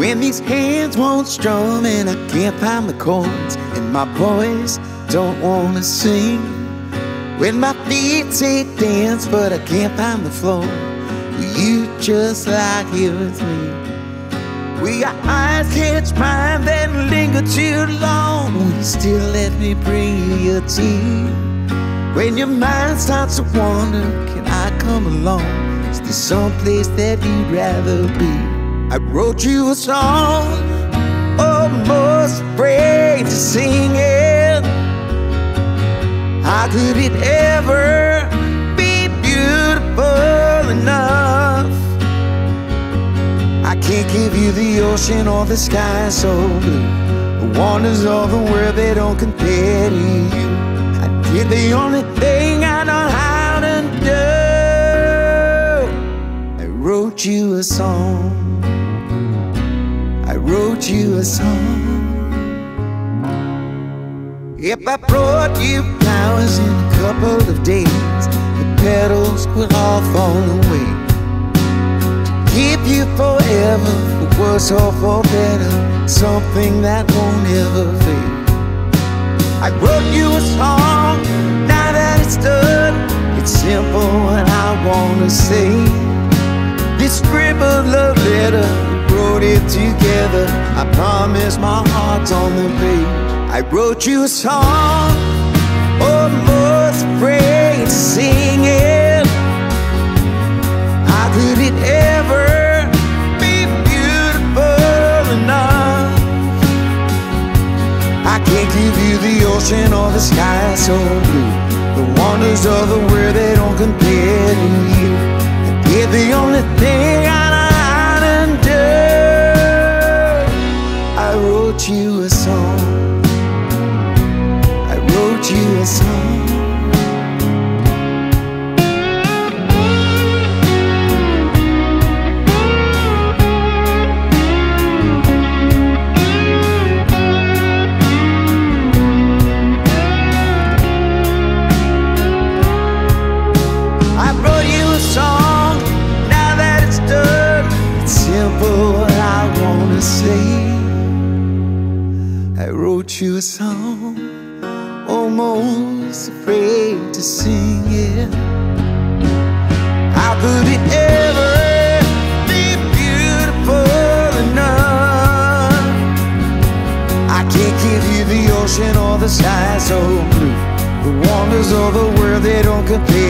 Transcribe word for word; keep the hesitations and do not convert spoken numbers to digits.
When these hands won't strum and I can't find the chords, and my voice don't wanna sing. When my feet say dance but I can't find the floor, you just like here with me. We got eyes catch mine that linger too long. Will you still let me bring you your tea? When your mind starts to wander, can I come along? Is there someplace that you'd rather be? I wrote you a song, almost afraid to sing it. How could it ever be beautiful enough? I can't give you the ocean or the sky so blue. The wonders of the world, they don't compare to you. I did the only thing I know how to do. I wrote you a song. I wrote you a song. If I brought you flowers in a couple of days, the petals would all fall away. Keep you forever, for worse or for better, something that won't ever fade. I wrote you a song, now that it's done, it's simple what I wanna say. This scribbled love letter, wrote it together, I promise my heart's on the page. I wrote you a song, almost afraid to sing it. How could it ever be beautiful enough? I can't give you the ocean or the sky so blue. The wonders of the world, they don't compare to you. You're the only thing I know how to do. I wrote you a song. I wrote you a song. What I wanna say. I wrote you a song, almost afraid to sing it. How could it ever be beautiful enough? I can't give you the ocean or the sky so blue. The wonders of the world, they don't compare.